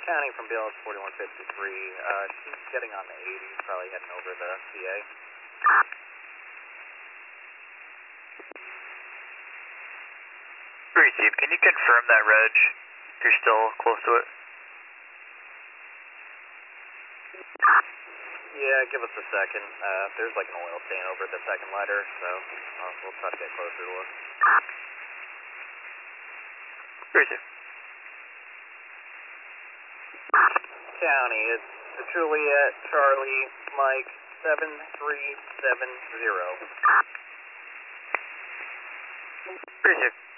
County from BLS 4153. She's getting on the 80, probably heading over the CA. Receive, can you confirm that reg if you're still close to it? Yeah, give us a second. There's like an oil stain over the second lighter, so we'll try to get closer to it. Receive. County, it's Juliet, Charlie, Mike, 7370. Receive.